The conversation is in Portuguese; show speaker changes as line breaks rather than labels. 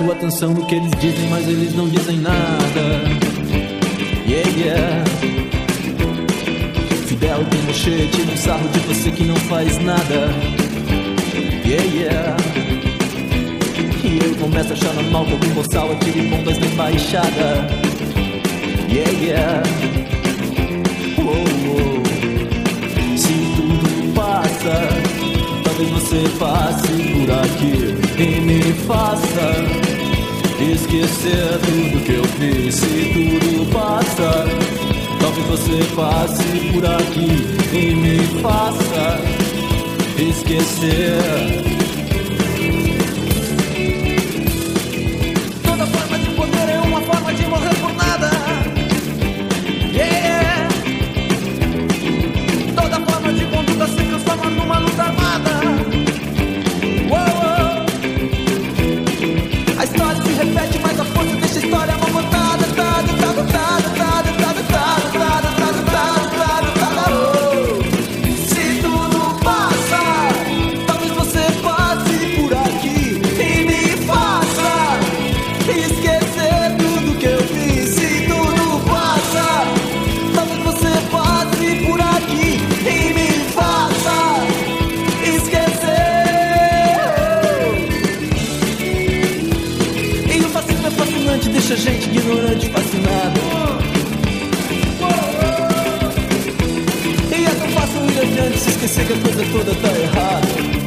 tua atenção no que eles dizem, mas eles não dizem nada. Yeah, yeah. Fidel Pinochet tira um sarro de você que não faz nada. Yeah, yeah. E eu começo a achar normal que algum boçal atire bombas na embaixada. Yeah, yeah. Oh, oh. Se tudo passa, talvez você passe por aqui e me faça esquecer tudo que eu fiz. Se tudo passa, talvez você passe por aqui e me faça esquecer. Toda forma de poder é uma forma de morrer por nada. Yeah. Toda forma de conduta se transforma numa luta armada. Uou. A história se repete, mas a força deixa a história mal contada. Se tudo passa, talvez você passe por aqui e me faça esquecer tudo que eu fiz. Se tudo passa, talvez você passe por aqui e me faça esquecer. E o fascismo é fascinante, deixa a gente ignorante, fascinado. E é tão fácil ir adiante, se esquecer que a coisa toda tá errada.